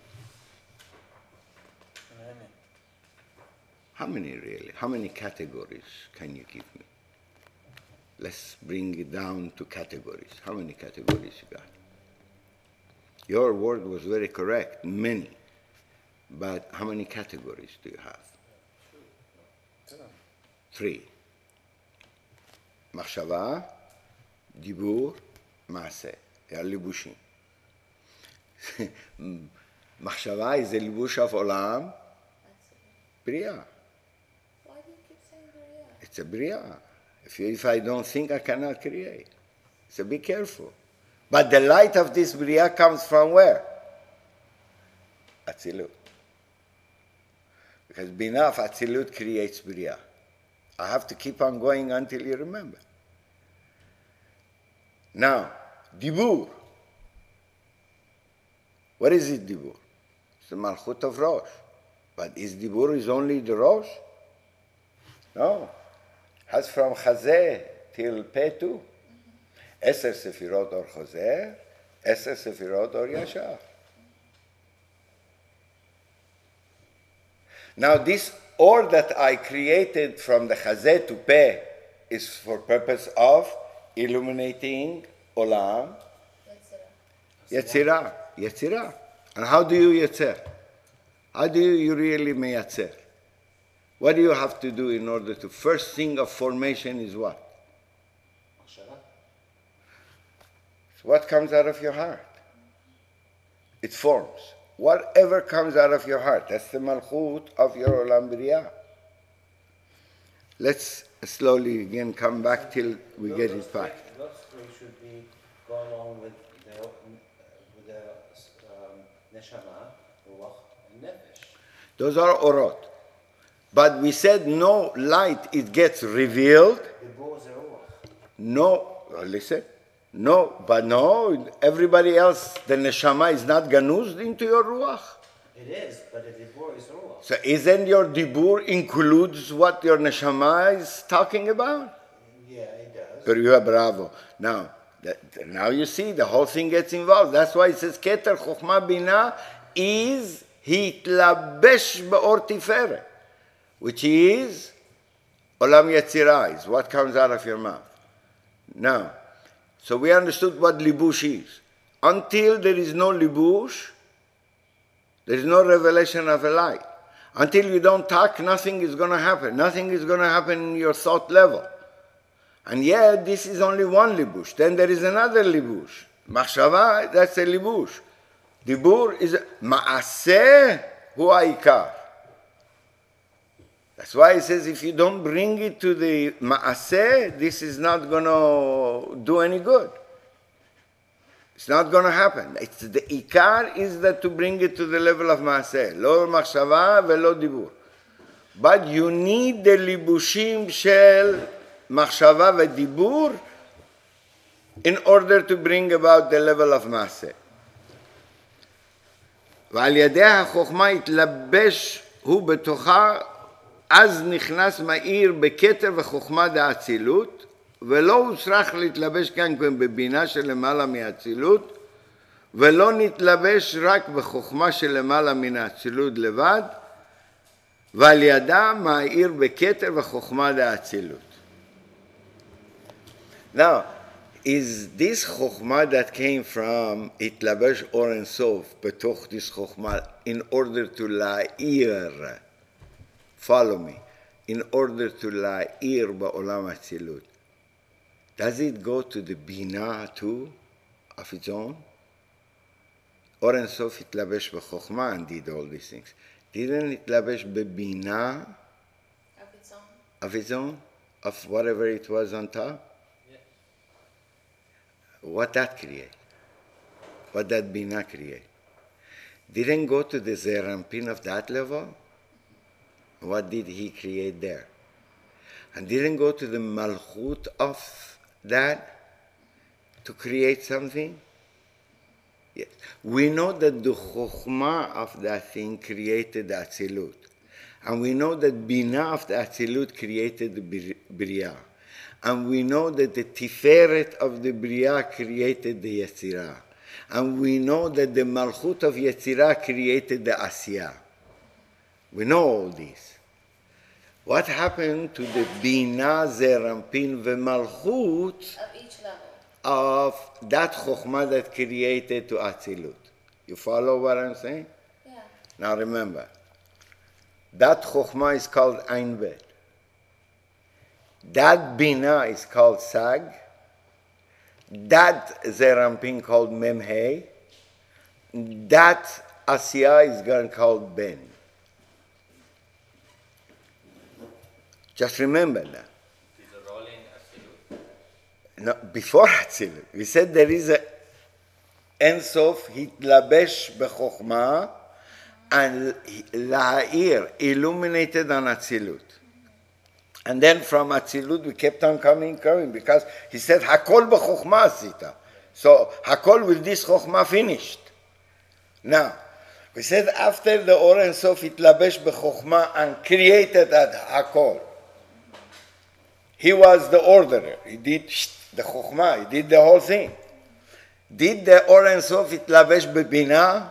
How many really? How many categories can you give me? Let's bring it down to categories. How many categories you got? Your word was very correct, many. But how many categories do you have? 3. מחשבה, דיבור, מעשה. They are ליבושים. מחשבה is a ליבוש of עולם, בריאה. Why do you keep saying Bria? It's a bria. If I don't think, I cannot create. So be careful. But the light of this bria comes from where? Atzilut. Because Binah of Atzilut creates bria. I have to keep on going until you remember. Now, Dibur. What is it, Dibur? It's the Malchut of Rosh. But is Dibur is only the Rosh? No. Has from Chazeh till Petu. 10 Sefirot or Choser, 10 Sefirot or Yashar. Now this or that I created from the Chazeh to Peh is for purpose of illuminating Olam, Yetzirah. Yetzirah. And how do you Yetzer? How do you really Meyatzer? What do you have to do in order to, first thing of formation is what? So what comes out of your heart? It forms. Whatever comes out of your heart, that's the Malchut of your Olam B'riyah. Let's slowly again come back till we get it back. Those 3 should be go along with the neshama, ruach, and nefesh. Those are orot. But we said no light, it gets revealed. Dibur is a ruach. No, listen. No, but no, everybody else, the neshama is not ganuzed into your ruach. It is, but the dibur is ruach. So isn't your dibur includes what your neshama is talking about? Yeah, it does. But you are bravo. Now you see, the whole thing gets involved. That's why it says, Keter Chokhmah Binah is hitlabesh ba'or tiferet, which is Olam Yetzirah, is what comes out of your mouth. Now, so we understood what libush is. Until there is no libush, there is no revelation of a light. Until you don't talk, nothing is going to happen. Nothing is going to happen in your thought level. And yet, this is only one libush. Then there is another libush. Machshava, that's a libush. Dibur is ma'aseh hu ha'ikar. That's why it says if you don't bring it to the ma'aseh, this is not going to do any good. It's not going to happen. It's the ikar is that to bring it to the level of ma'aseh. Lo machshava velo dibur. But you need the libushim shel machshava v'dibur in order to bring about the level of ma'aseh. ועל ידי החוכמה התלבש הוא בתוכה, אז נכנס מאיר בכתר וחוכמה דאצילות, ולא הוצרך להתלבש כאן בבינה שלמעלה מהאצילות, ולא נתלבש רק בחוכמה שלמעלה מן האצילות לבד, ועל ידה מאיר בכתר וחוכמה דאצילות. Now, is this chokhmah that came from Itlabesh Or Ein Sof, betoch this chokhmah, in order to la'ir, follow me, in order to la'ir ba'olam atzilut, does it go to the bina too, of its own? Or Ein Sof Itlabesh b'chokhmah and did all these things. Didn't Itlabesh b'bina of its own, of whatever it was on top? What that create? What that Bina create? didn't go to the Zerampin of that level. What did he create there? And didn't go to the Malchut of that to create something? Yes. We know that the Chokhmah of that thing created the Atzilut. And we know that Binah of the Atzilut created the Bria. And we know that the Tiferet of the Bria created the Yetzirah. And we know that the Malchut of Yetzirah created the Asiyah. We know all this. What happened to the Binah, Zerampin, Malchut Of each level. of that Chokhmah that created to Atzilut? You follow what I'm saying? Yeah. Now remember, that Chokhmah is called Ein Bet. That Binah is called Sag. That Zerampin called Memhei. That Asiyah is going called Ben. Just remember that. These are all in Atzilut. No, before Atzilut, we said there is a Ein Sof Hitlabesh Bechokmah and La'ir, illuminated on Atzilut. And then from Atzilut we kept on coming, because he said Hakol Bechokmah Asita. So Hakol with this Chokhmah finished. Now, we said after the Or Ein Sof Hitlabesh Bechokmah and created that Hakol, he was the orderer. He did the Chokhmah. He did the whole thing. Did the Or Ein Sof Itlabesh Bebinah?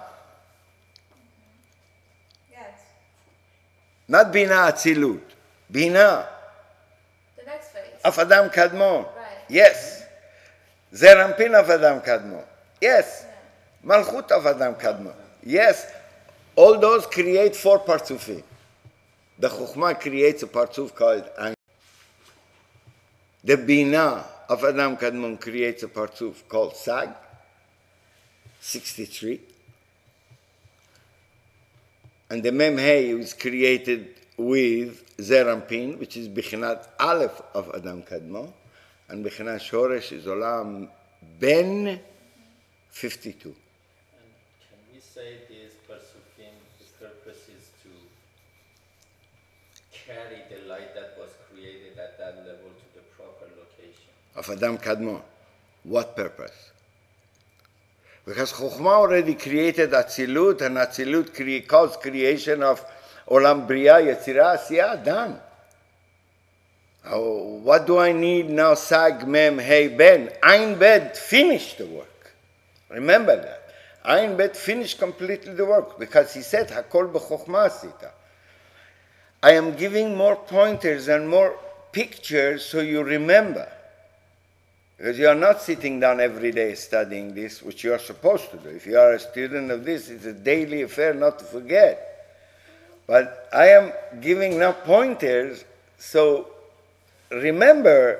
Yes. Not Binah Atzilut. Binah The next phase. of Adam Kadmon. Right. Yes. Zerampin of Adam Kadmon. Yes. Malchut of Adam Kadmon. Yes. All those create 4 partzufim. The Chokhmah creates a partzuf called Ein. The Binah of Adam Kadmon creates a partzuf called Sag, 63. And the Memhei is created with Zerampin, which is Bichinat Aleph of Adam Kadmon, and Bichinat Shoresh is Olam Ben 52. And can we say these Parsufim, the purpose is to carry the light that was created at that level to the proper location? Of Adam Kadmon. What purpose? Because Chokhmah already created Atzilut, and Atzilut caused creation of Olam Bria, Yetzirah, Asiyah, done. What do I need now? Sag, Mem, Hey, Ben. Ein Bet finished the work. Remember that. Ein Bet finished completely the work, because he said, Hakol b'chokhmah asita. I am giving more pointers and more pictures so you remember. Because you are not sitting down every day studying this, which you are supposed to do. If you are a student of this, it's a daily affair not to forget. But I am giving now pointers, so remember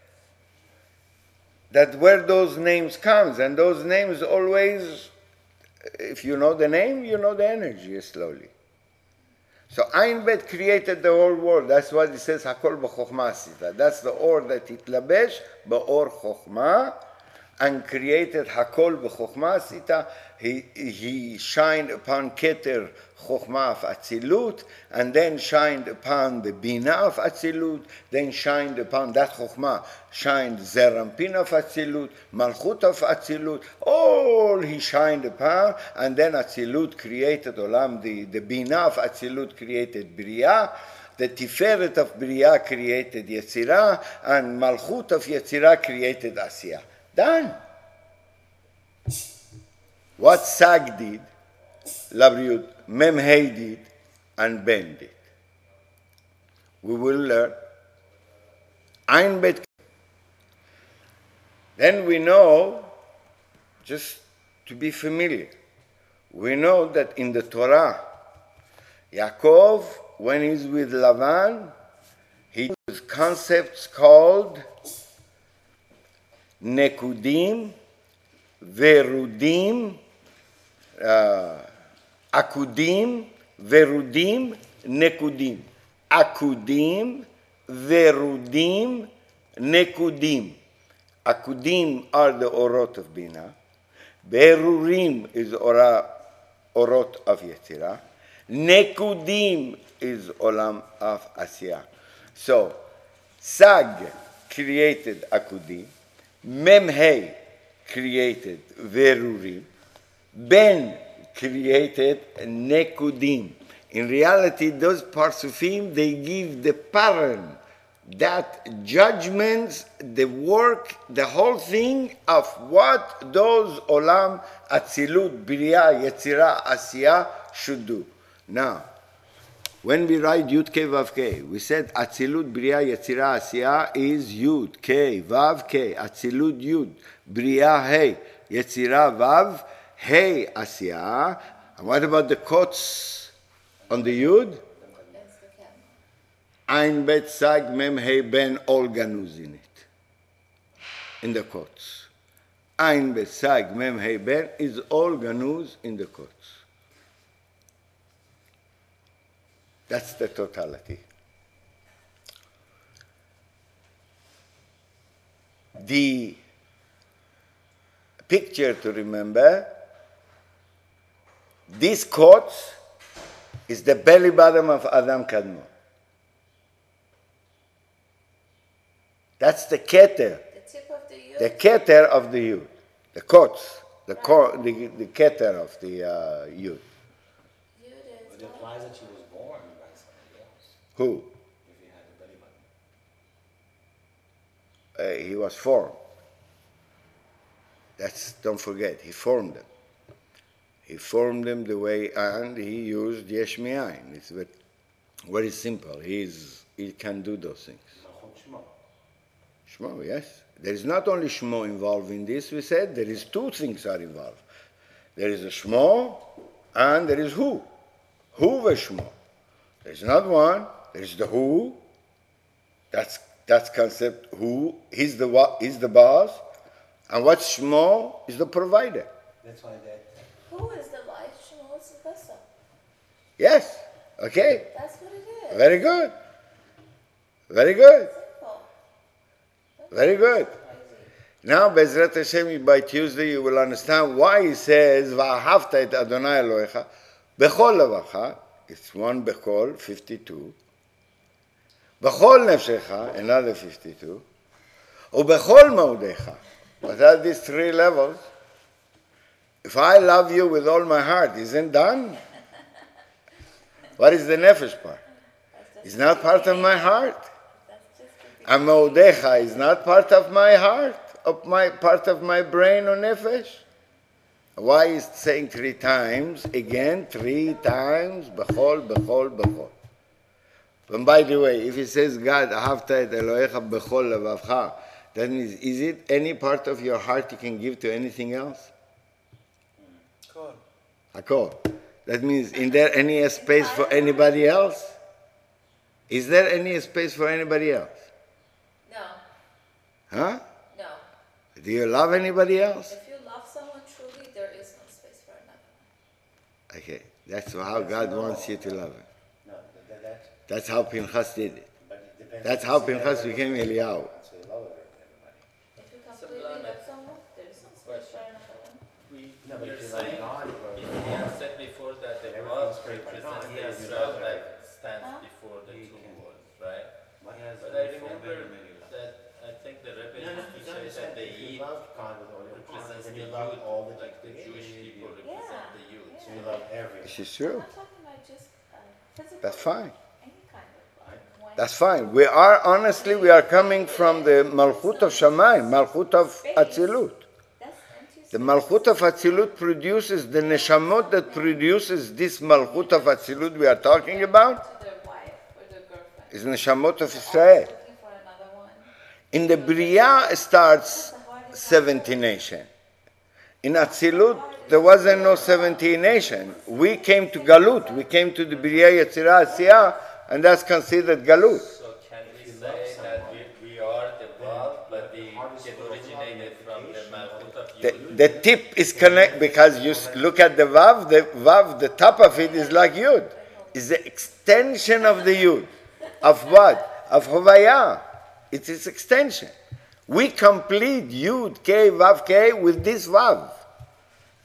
that where those names comes, and those names always, if you know the name, you know the energy slowly. So Ein Bet created the whole world. That's why it says Hakol b'chokhmah asita. That's the or that itlabesh b'or chokhmah, and created Hakol b'chokhmah asita. He shined upon Keter chokhmah of Atzilut, and then shined upon the Binah of Atzilut, then shined upon that chokhmah, shined Zerampin of Atzilut, Malchut of Atzilut, all he shined upon, and then Atzilut created Olam, the Binah of Atzilut created Bria, the Tiferet of Bria created Yetzirah, and Malchut of Yetzirah created Asiyah. Done. What Sag did, Labriut, Memhei did, and Ben did. We will learn. Ein Bet. Then we know, just to be familiar, we know that in the Torah, Yaakov, when he's with Lavan, he uses concepts called Nekudim, Verudim, Akudim, Verudim, Nekudim. Akudim, Verudim, Nekudim. Akudim are the Orot of Bina. Verurim is Ora Orot of Yetzirah. Nekudim is Olam of Asiyah. So, Sag created Akudim, Memhei created Verurim, Ben created Nekudim. In reality, those Parsufim, they give the pattern, that judgments, the work, the whole thing of what those Olam, Atzilut, Biriya, Yetzirah, Asiyah should do. Now, when we write Yud Kei Vav Kei, we said Atzilut, Biriya, Yetzirah, Asiyah is Yud Kei Vav Kei. Atzilut Yud, Biriya Hey, Yetzirah Vav Hey Asiyah. And what about the quotes on the Yud? It's the camel. Ein Bet Sag Mem Hey Ben, all ganuz in it. In the quotes. Ein Bet Sag Mem Hey Ben is all ganuz in the quotes. That's the totality. The picture to remember, this quote is the belly bottom of Adam Kadmon. That's the keter, The tip of the Yud. the keter of the Yud. The quotes, the keter of the Yud. Yud is But it implies that she was born by somebody else, Who? if he had a belly button. He was formed. Don't forget, he formed them. He formed them the way, and he used Yesh Me'ayin. It's very simple. He can do those things. Malchut Shmo. Shmo, yes. There is not only Shmo involved in this, we said, there is two things are involved. There is a Shmo, and there is Hu. Hu v'Shmo. There is not one, there is the Hu. That's concept Hu. He's the boss. And what's Shmo is the provider. That's why that. Who is the light? Shmuel is the vessel. Yes. Okay. That's what it is. Very good. Very good. Simple. Very good. Now, Bezrat Hashem, by Tuesday, you will understand why he says, V'ahavta et Adonai Elohecha, Bechol levacha, it's one Bechol, 52. Bechol nefshecha, another 52. Ubechol maudecha. But at these three levels, if I love you with all my heart, isn't done? What is the nefesh part? It's not part of my heart. That's just the And maudecha is not part of my heart, part of my brain or nefesh. Why is it saying three times? Again, three times, bechol, bechol, bechol. And by the way, if he says, God, ahavta et Elohecha bechol levavcha, that means, is it any part of your heart you can give to anything else? Cool. Hakol. That means, is there any space for anybody else? Is there any space for anybody else? No, Huh? no. Do you love anybody else? If you love someone truly, there is no space for another. Okay, that's how God wants you to love him. No, that. That's how Pinchas did it. But it depends. That's how Pinchas became Eliyahu. So you love everybody. If you completely love someone, there is no space for another one. No, but You're if you love saying, God, he has said before that the Everything's world great by God. represents He has Israel love that everybody. stands Huh? before the He two can- worlds, right? But he has But love I for remember very many love. that I think the Rebbe No, used to you say understand, that the if you Yid love God with all your heart, represents then the you love all Yud, that like the He Jewish created people you. represent Yeah. the Yud. So you love everything. This is I'm true. not talking about just physical. That's fine. Any kind of love. When That's fine. Honestly, we are coming from the Malchut of Shamayim, Malchut of Atzilut. that's empty The space. Malchut of Atzilut produces, the Neshamot that produces this Malchut of Atzilut we are talking about To their wife or their girlfriend. is Neshamot of Always Israel. looking for another one. In the Bria starts 70 nation. In Atzilut, there wasn't no 70 nation. We came to Galut. We came to the Bria Yetzirah Asiyah, and that's considered Galut. So can we say that we are the Vav, but we get originated from the Malchut of Yud? The tip is connect because you look at the Vav, the top of it is like Yud. It's the extension of the Yud. Of what? Of Hovaya. It's its extension. We complete Yud, K, Vav, K with this Vav.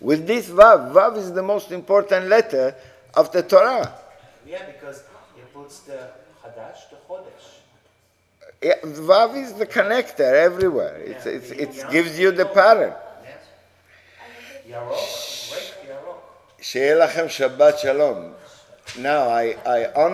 with this Vav. Vav is the most important letter of the Torah. Yeah, because it puts the Hadash, the Chodesh. Yeah, Vav is the connector everywhere. It gives you the pattern. Yarok, break Yarok. שיהיה לכם שבת שלום. Now I honor